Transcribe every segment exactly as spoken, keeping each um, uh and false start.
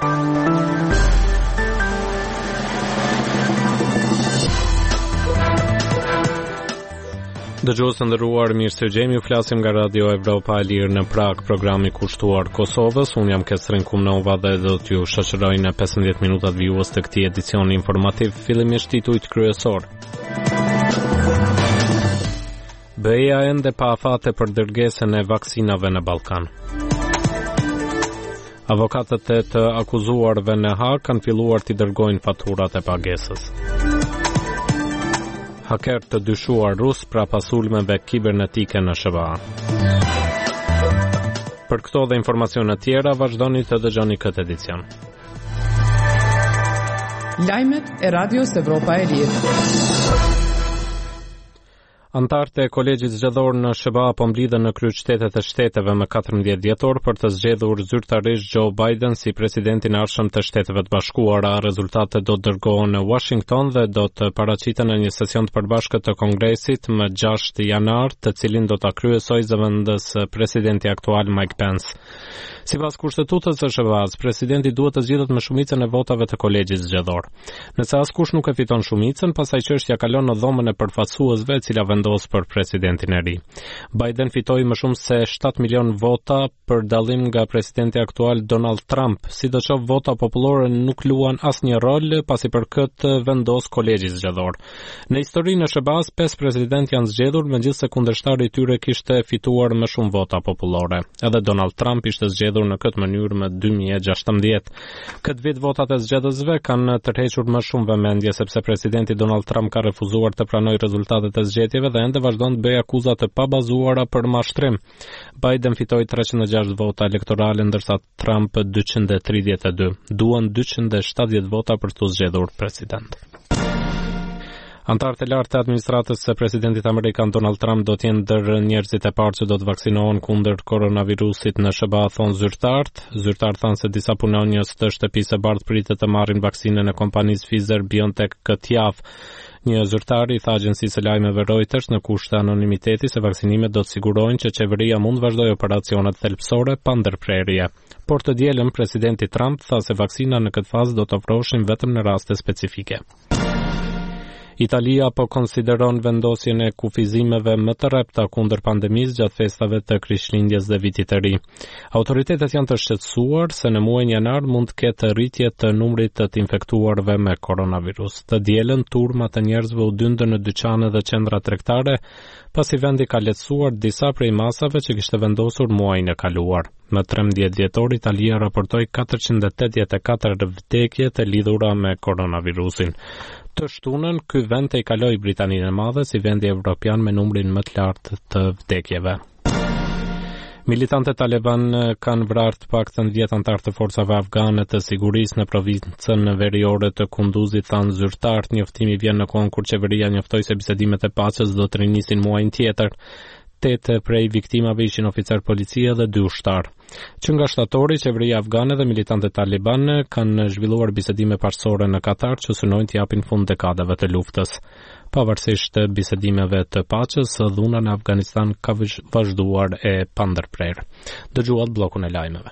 Dëgjues të nderuar, mirë se gjemi, ju flasim nga Radio Evropa e Lirë në Prag, programi kushtuar Kosovës. Unë jam Kesrin Kumnova dhe do t'ju shoqëroj në pesëmbëdhjetë minutat vijues të këtij edicioni informativ, fillimisht titujt kryesor. B E-ja ende pa afate për dërgesën e vaksinave në Ballkan. Avokatët e të akuzuarve në Hag kanë filluar t'i dërgojnë faturat e pagesës. Haker të dyshuar rus pra pasulmeve kibernetike në S B A. Për këto dhe informacione tjera, vazhdoni të dëgjoni këtë edicion. Lajmet e Radios Evropa e Lirë. Antarët e Kolegjit Zgjedhor në S B A po mblidhen në kryeqytetet e shteteve më katërmbëdhjetë dhjetor për të zgjedhur zyrtarisht Joe Biden si presidentin e ardhshëm të Shteteve të Bashkuara. Rezultatet do të dërgohen në Washington dhe do të paraqiten në një sesion të përbashkët të Kongresit më gjashtë janar, të cilin do ta kryesojë zëvendës presidenti aktual Mike Pence. Sipas kushtetutës së S B A-s, presidenti duhet të zgjidhet me shumicën e votave të Kolegjit Zgjedhor. Nëse askush nuk e fiton shumicën, pastaj çështja kalon në dhomën e përfaqësuesve, e cila vendos për presidentin e ri. Biden fitoi më shumë se shtatë milion vota për dallim nga presidenti aktual Donald Trump. Sidoqoftë, vota popullore nuk luan asnjë rol, pasi për këtë vendos Kolegji Zgjedhor. Në historinë e S B A-s, pesë presidentë janë zgjedhur, megjithëse kundërshtari i tyre kishte fituar më shumë vota popullore. Edhe Donald Trump ishte zgjedhur në këtë mënyrë më dy mijë e gjashtëmbëdhjetë. Këtë vit votat e zgjedhësve kanë tërhequr më shumë vëmendje sepse presidenti Donald Trump ka refuzuar të pranojë rezultatet e zgjedhjeve dhe ende vazhdon të bëjë akuza të pabazuara për mashtrim. Biden fitoi treqind e gjashtë vota elektorale ndërsa Trump dyqind e tridhjetë e dy. Duan dyqind e shtatëdhjetë vota për të zgjedhur president. Antarët e lartë të administratës së presidentit amerikan Donald Trump do të jenë ndër njerëzit e parë që do të vaksinohen kundër koronavirusit në S B A, thon zyrtarët. Zyrtarët thanë se disa punonjës të shtëpisë së bardhë pritet të marrin vaksinën e kompanisë Pfizer-BioNTech këtë javë. Një zyrtar i tha agjencisë së lajmeve Reuters në kushte anonimiteti se vaksinimet do të sigurojnë që qeveria mund të vazhdojë operacionet thelbësore pa ndërprerje. Por të dielën presidenti Trump tha se vaksina në këtë fazë do të ofrohen vetëm në raste specifike. Italia po konsideron vendosjen e kufizimeve më të rrepta kundër pandemisë gjatë festave të Krishtlindjes dhe Vitit të Ri. Autoritetet janë të shqetësuar se në muajin janar mund të ketë rritje të numrit të të infektuarve me koronavirus. Të dielën turma të njerëzve u dyndën në dyqane dhe qendra tregtare, pasi vendi ka lehtësuar disa prej masave që kishte vendosur muajin e kaluar. Më trembëdhjetë dhjetor Italia raportoi katërqind e tetëdhjetë e katër vdekje të lidhura me koronavirusin. Të shtunën, ky vend e kaloi Britaninë e Madhe si vendi evropian me numrin më të lartë të vdekjeve. Militantët Taliban kanë vrarë të paktën dhjetë antar të forcave afgane të sigurisë në provincën veriore të Kunduzit, thanë zyrtarët. Njoftimi vjen në kohën kur qeveria njoftoi se bisedimet e paqes do të rinisin muajin tjetër. Tetë prej viktimave ishin oficer policie dhe dy ushtar. Që nga shtatori, qeveria afgane dhe militantët Taliban kanë zhvilluar bisedime paqësore në Katar që synojnë të japin fund dekadave të luftës. Pavarësisht bisedimeve të paqes, dhuna në Afganistan ka vazhduar e pandërprerë. Dëgjuat bllokun e lajmeve.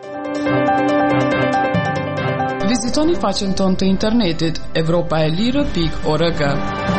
Vizitoni faqen tonë të internetit evropaelire pikë org.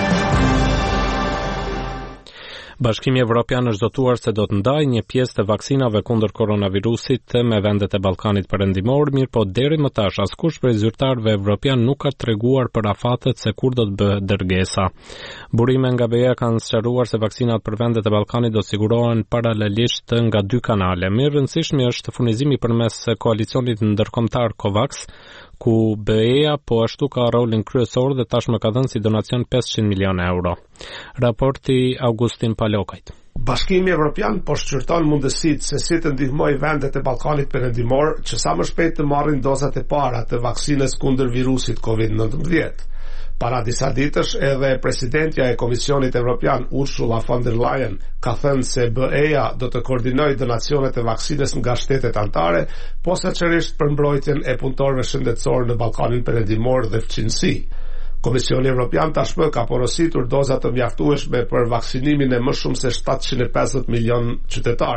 Bashkimi Evropian është zotuar se do të ndajë një pjesë të vaksinave kundër koronavirusit me vendet e Ballkanit Perëndimor, mirë po deri më tash askush prej zyrtarëve evropian nuk ka treguar për afatet se kur do të bëhet dërgesa. Burime nga B E A kanë sqaruar se vaksinat për vendet e Ballkanit do sigurohen paralelisht nga dy kanale. Më i rëndësishmi është furnizimi përmes koalicionit ndërkombëtar COVAX, ku B E A po ashtu ka rolin kryesor dhe tashmë ka dhënë si donacion pesëqind milion euro. Raporti Augustin Palokajt. Bashkimi Evropian po shqyrton mundësitë se si të ndihmojë vendet e Ballkanit Perëndimor që sa më shpejt të marrin dozat e para të vaksinës kundër virusit kovid nineteen. Para disa ditësh edhe presidentja e Komisionit Evropian Ursula von der Leyen ka thënë se B E A do të koordinojë donacionet e vaksinës nga shtetet anëtare, posaçërisht për mbrojtjen e punëtorëve shëndetësor në Ballkanin Perëndimor dhe fqinësi. Komisioni Evropian tashmë ka porositur doza të mjaftueshme për vaksinimin e më shumë se shtatëqind e pesëdhjetë milion qytetarëve.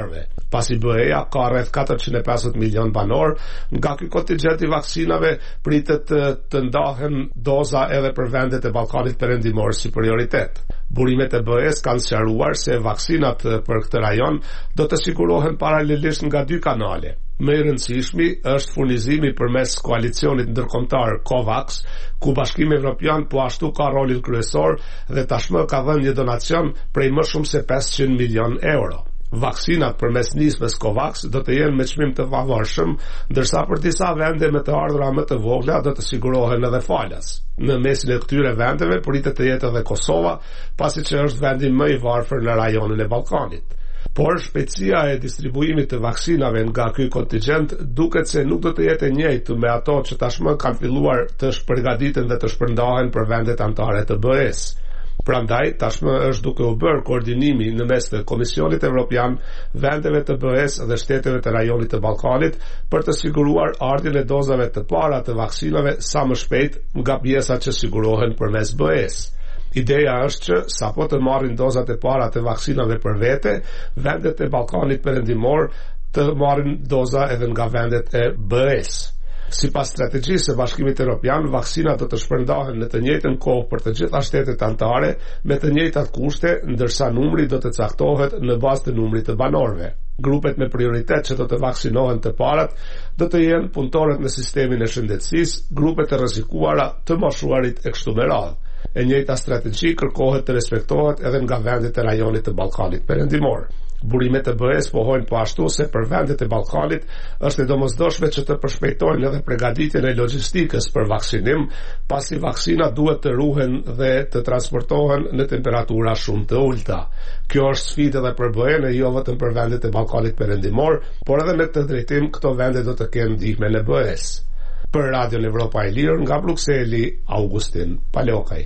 pasi B E-ja ka rreth katërqind e pesëdhjetë milion banor. Nga ky kontingjent i vaksinave pritet të, të ndahen doza edhe për vendet e Ballkanit Perëndimor si prioritet. Burimet e B E-s kanë sqaruar se vaksinat për këtë rajon do të sigurohen paralelisht nga dy kanale. Më i rëndësishmi është furnizimi përmes koalicionit ndërkombëtar COVAX, ku Bashkimi Evropian po ashtu ka rolin kryesor dhe tashmë ka dhënë një donacion prej më shumë se pesëqind milion euro. Vaksinat përmes nismës COVAX do të jenë me çmim të pavarshëm, ndërsa për disa vende me të ardhura më të vogla do të sigurohen edhe falas. Në mesin e këtyre vendeve pritet të jetë edhe Kosova, pasi që është vendi më i varfër në rajonin e Ballkanit. Por shpejtësia e distribuimit të vaksinave nga ky kontingjent duket se nuk do të jetë e njëjtë me ato që tashmë kanë filluar të shpërgatiten dhe të shpërndahen për vendet anëtare të B E-s. Prandaj tashmë është duke u bërë koordinimi në mes të Komisionit Evropian, vendeve të B E-s dhe shteteve të rajonit të Ballkanit për të siguruar ardhjen e dozave të para të vaksinave sa më shpejt nga pjesat që sigurohen përmes B E-s. Ideja është që sapo të marrin dozat e para të vaksinave për vete, vendet e Ballkanit Perëndimor të marrin doza edhe nga vendet e B E-s. Sipas strategjisë së Bashkimit Evropian, vaksinat do të shpërndahen në të njëjtën kohë për të gjitha shtetet anëtare me të njëjtat kushte, ndërsa numri do të caktohet në bazë të numrit të banorëve. Grupet me prioritet që do të vaksinohen të parat do të jenë punëtorët në sistemin e shëndetësisë, grupet e rrezikuara, të moshuarit e kështu me radhë. E njëjta strategji kërkohet të respektohet edhe nga vendet e rajonit të Ballkanit Perëndimor. Burimet e B E-s pohojnë po ashtu se për vendet e Ballkanit është e domosdoshme që të përshpejtojnë edhe përgatitjen e logjistikës për vaksinim, pasi vaksinat duhet të ruhen dhe të transportohen në temperatura shumë të ulta. Kjo është sfidë edhe për B E-n e jo vetëm për vendet e Ballkanit Perëndimor, por edhe me këtë drejtim këto vende do të kenë ndihmën e B E-s. Për Radion Evropa e Lirë nga Brukseli, Augustin Palokaj.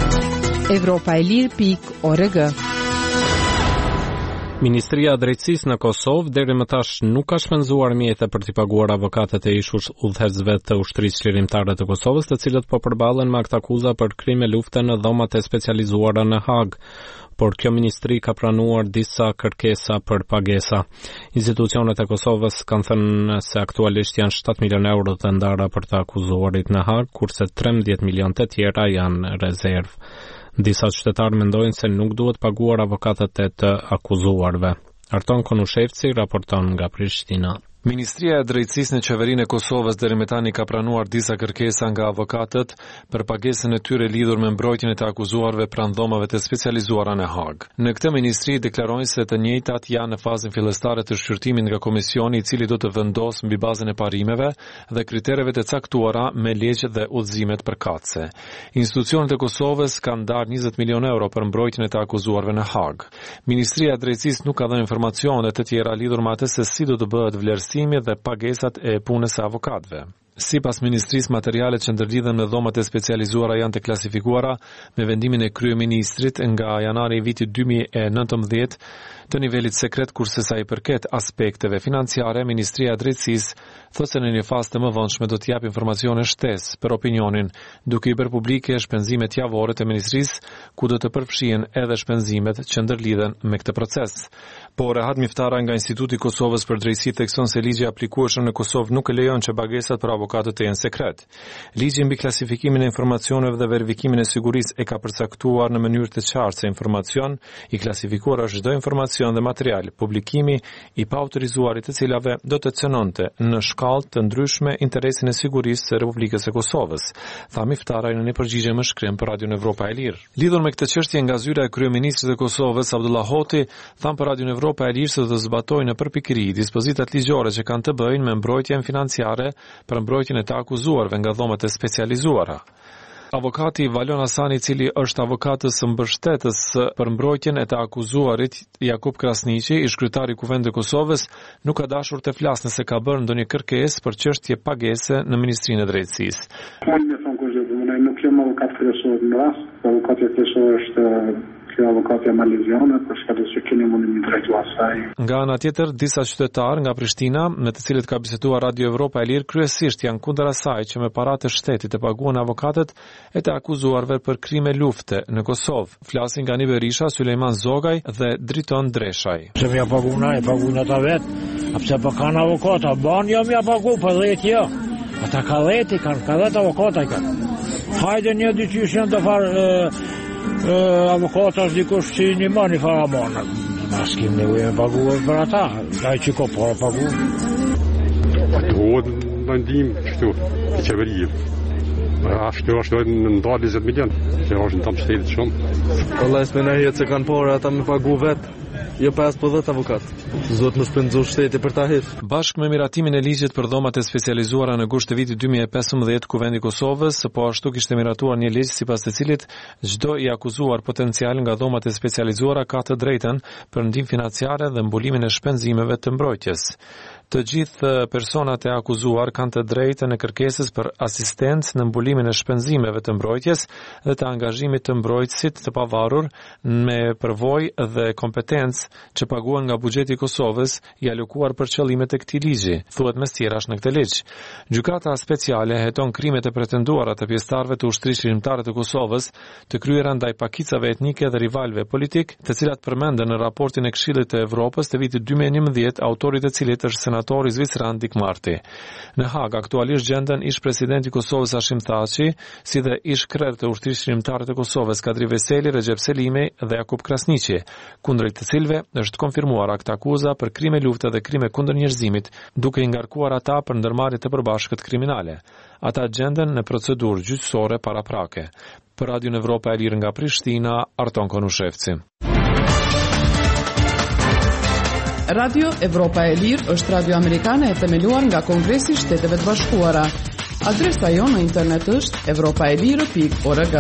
Evropa e Lirë pikë org. Ministria e Drejtësisë në Kosovë deri më tash nuk ka shpenzuar mjete për t'i paguar avokatët e ish udhëheqësve të ushtrisë çlirimtare të Kosovës, të cilët po përballen me akt akuza për krime lufte në dhomat e specializuara në Hag. Por kjo ministri ka pranuar disa kërkesa për pagesa. Institucionet e Kosovës kanë thënë se aktualisht janë shtatë milion euro të ndara për të akuzuarit në Hag, kurse trembëdhjetë milion të tjera janë rezervë. Disa qytetarë mendojnë se nuk duhet paguar avokatët e të akuzuarve. Arton Konushevci raporton nga Prishtina. Ministria e Drejtësisë në Qeverinë e Kosovës deri më tani ka pranuar disa kërkesa nga avokatët për pagesën e tyre lidhur me mbrojtjen e të akuzuarve pranë dhomave të specializuara në Hag. Në këtë ministri deklarojnë se të njëjtat janë në fazën fillestare të shqyrtimit nga komisioni i cili do të vendosë mbi bazën e parimeve dhe kritereve të caktuara me ligjet dhe udhëzimet përkatëse. Institucionet e Kosovës kanë ndarë njëzet milion euro për mbrojtjen e të akuzuarve në Hag. Ministria e Drejtësisë nuk ka dhënë informacione të tjera lidhur me atë se si do të bëhet vlerësimi dhe pagesat e punës së avokatëve. Sipas ministrisë, materialet që ndërlidhen me dhomat e specializuara janë të klasifikuara me vendimin e kryeministrit nga janari i vitit dy mijë e nëntëmbëdhjetë të nivelit sekret, kurse sa i përket aspekteve financiare, Ministria e Drejtësisë thotë se në një fazë të mëvonshme do të japë informacione shtesë për opinionin, duke i bërë publike shpenzimet javore të ministrisë, ku do të përfshihen edhe shpenzimet që ndërlidhen me këtë proces. Por Rehat Miftara nga Instituti i Kosovës për Drejtësi thekson se ligji aplikueshëm në Kosovë nuk e lejon që pagesat për avokatët të jenë sekret. Ligji mbi klasifikimin e informacioneve dhe verifikimin e sigurisë e ka përcaktuar në mënyrë të qartë se informacion i klasifikuar është çdo informacion dhe material, publikimi i paautorizuarit të cilave do të cënonte në shkallë të ndryshme interesin e sigurisë së Republikës së Kosovës, tha Miftara në një përgjigje më shkrim për Radion Evropa e Lirë. Lidhur me këtë çështje nga zyra e kryeministrit të Kosovës, Abdullah Hoti, tha për Radion Evropa e Lirë se do të zbatojnë në përpikëri dispozitat ligjore që kanë të bëjnë me mbrojtjen financiare për mbrojtjen e të akuzuarve nga dhomat e specializuara. Avokati Valon Hasani, i cili është avokatës së mbështetës për mbrojtjen e të akuzuarit Jakub Krasniqi, ish kryetari i Kuvendit të Kosovës, nuk ka dashur të flasë nëse ka bërë ndonjë kërkesë për çështje pagese në Ministrinë e Drejtësisë. Nuk jam avokat kryesor në rast, avokati kryesor është si avokatja maleziane për shkak se keni mundin të drejtu asaj. Nga ana tjetër, disa qytetarë nga Prishtina, me të cilët ka biseduar Radio Evropa e Lirë, kryesisht janë kundër asaj që me paratë të shtetit të paguan avokatët e të akuzuarve për krime lufte në Kosovë. Flasin nga Nive Risha, Sulejman Zogaj dhe Driton Dreshaj. Se më ja paguna, e paguna ata vetë, apse pa kanë avokata, ban jam ja pagu për dhejtë jo. Ata ka dhejtë, kanë ka dhejtë avokata i kanë. Hajde një dyqysh janë të farë avokata është dikush që një ma një farë amona. Mas kim nevojë me pagu për ata, daj që ko para pagu. Duhet në ndim kështu, të qeverijë. Ashtu është dojnë në nda njëzet milion, që është në tamë shtetit shumë. Allah s'me në jetë se kanë por ata me pagu vetë, jo pesëdhjetë avokat. Zot më shpenzu shteti për ta hitë. Bashkë me miratimin e ligjit për dhomat e specializuara në gusht të vitit dy mijë e pesëmbëdhjetë, Kuvendi i Kosovës, po ashtu kishte miratuar një ligj sipas të cilit çdo i akuzuar potencial nga dhomat e specializuara ka të drejtën për ndihmë financiare dhe mbulimin e shpenzimeve të mbrojtjes. Të gjithë personat e akuzuar kanë të drejtën e kërkesës për asistencë në mbulimin e shpenzimeve të mbrojtjes dhe të angazhimit të mbrojtësit të pavarur me përvojë dhe kompetencë që paguhen nga buxheti i Kosovës i alokuar për qëllimet e këtij ligji, thuhet mes tjerash në këtë ligj. Gjykata speciale heton krimet e pretenduara të pjesëtarëve të ushtrisë shqiptare të Kosovës të kryera ndaj pakicave etnike dhe rivalëve politik, të cilat përmenden në raportin e Këshillit të Evropës të vitit dy mijë e njëmbëdhjetë, autorit të cilit është senatori zviceran Dik Marti. Në Hag aktualisht gjenden ish presidenti i Kosovës Hashim Thaçi, si dhe ish krerë të ushtrisë shqiptare të Kosovës Kadri Veseli, Recep Selimi dhe Jakub Krasniqi, kundrejt të cilëve është konfirmuar akt akuza për krime lufte dhe krime kundër njerëzimit, duke i ngarkuar ata për ndërmarrje të përbashkët kriminale. Ata gjenden në procedurë gjyqësore paraprake. Për Radio Evropa e Lirë nga Prishtina, Arton Konushevci. Radio Evropa e Lirë është radio amerikane e themeluar nga Kongresi i Shteteve të Bashkuara. Adresa jonë në internet është evropaelire pikë org.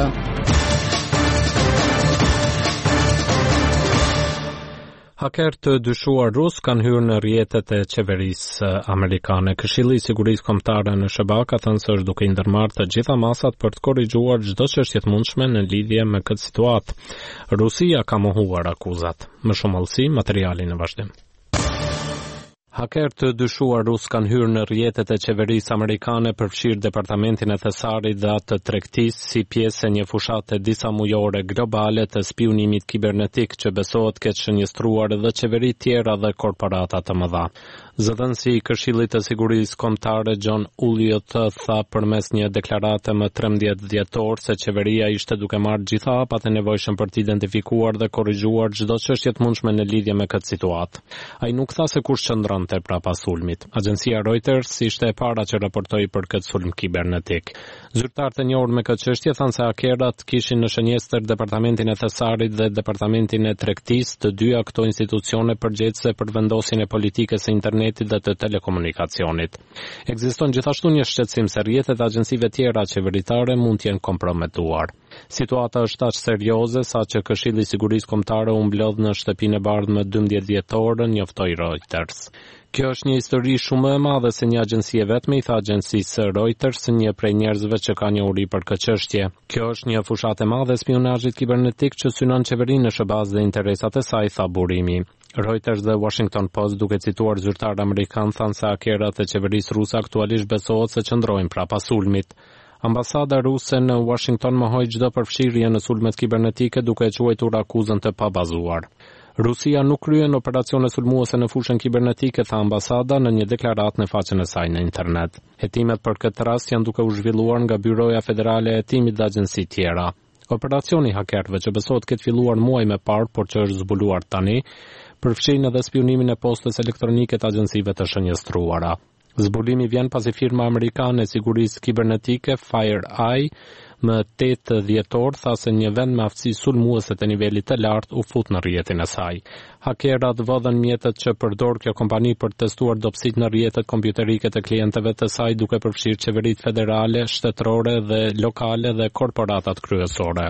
Haker të dyshuar rus kanë hyrë në rrjetet e qeverisë amerikane. Këshilli i Sigurisë Kombëtare në SHBA ka thënë se është duke i ndërmarrë të gjitha masat për të korrigjuar çdo çështje të mundshme në lidhje me këtë situatë. Rusia ka mohuar akuzat. Më shumë hollësi, materiali në vazhdim. Haker të dyshuar rus kanë hyrë në rrjetet e qeverisë amerikane, përfshirë departamentin e thesarit dhe atë të tregtisë si pjesë e një fushate disa mujore globale të spionimit kibernetik që besohet ketë shënjestruar edhe qeveri tjera dhe korporata të mëdha. Zëdhënësi i Këshillit të Sigurisë Kombëtare John Ulliot tha përmes një deklarate më trembëdhjetë dhjetor se qeveria ishte duke marrë gjitha hapat e nevojshëm për të identifikuar dhe korrigjuar çdo çështje të mundshme në lidhje me këtë situatë. Ai nuk tha se kush qëndronte prapas sulmit. Agjencia Reuters ishte e para që raportoi për këtë sulm kibernetik. Zyrtarët e njohur me këtë çështje thanë se hakerat kishin në shënjestër departamentin e thesarit dhe departamentin e tregtisë, të dyja këto institucione përgjegjëse për vendosjen e politikës së internetit dhe të telekomunikacionit. Ekziston gjithashtu një shqetësim se rrjetet e agjencive tjera qeveritare mund të jenë komprometuar. Situata është aq serioze sa që Këshilli i Sigurisë Kombëtare u mblodh në shtëpinë e bardhë më dymbëdhjetë dhjetor, njoftoi Reuters. Kjo është një histori shumë e madhe se një agjenci e vetme, i tha agjencisë Reuters, një prej njerëzve që ka njohuri për këtë çështje. Kjo është një fushatë e madhe e spionazhit kibernetik që synon qeverinë në shërbaz dhe interesat e saj, tha burimi. Reuters dhe Washington Post, duke cituar zyrtar amerikan, thanë se hakerat e qeverisë ruse aktualisht besohet se qëndrojnë prapa sulmit. Ambasada ruse në Washington mohoi çdo përfshirje në sulmet kibernetike, duke e quajtur akuzën të pabazuar. Rusia nuk kryen operacione sulmuese në fushën kibernetike, tha ambasada në një deklaratë në faqen e saj në internet. Hetimet për këtë rast janë duke u zhvilluar nga Byroja Federale e Hetimit dhe agjenci tjera. Operacioni hakerëve që besohet ketë filluar muaj më parë, por që është zbuluar tani, përfshin edhe spionimin e postës elektronike të agjencive të shënjestruara. Zbulimi vjen pasi firma amerikane e sigurisë kibernetike FireEye më tetë dhjetor tha se një vend me aftësi sulmuese të nivelit të lartë u fut në rrjetin e saj. Hakerat vëdhen mjetet që përdor kjo kompani për të testuar dobësitë në rrjetet kompjuterike të klientëve të saj, duke përfshirë qeveritë federale, shtetërore dhe lokale dhe korporatat kryesore.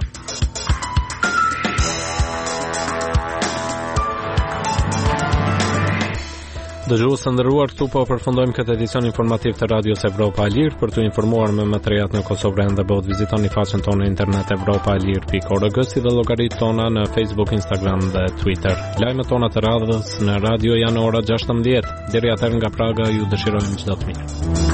Dëgjues të nderuar, këtu po përfundojmë këtë edicion informativ të Radios Evropa e Lirë. Për t'u informuar me më të rehat në Kosovë dhe bëhet vizitoni faqen tonë në internet evropa e lirë pikë org, si dhe llogaritë tona në Facebook, Instagram dhe Twitter. Lajmet tona të radhës në radio janë ora gjashtëmbëdhjetë. Deri atëherë nga Praga ju dëshirojmë çdo të mirë.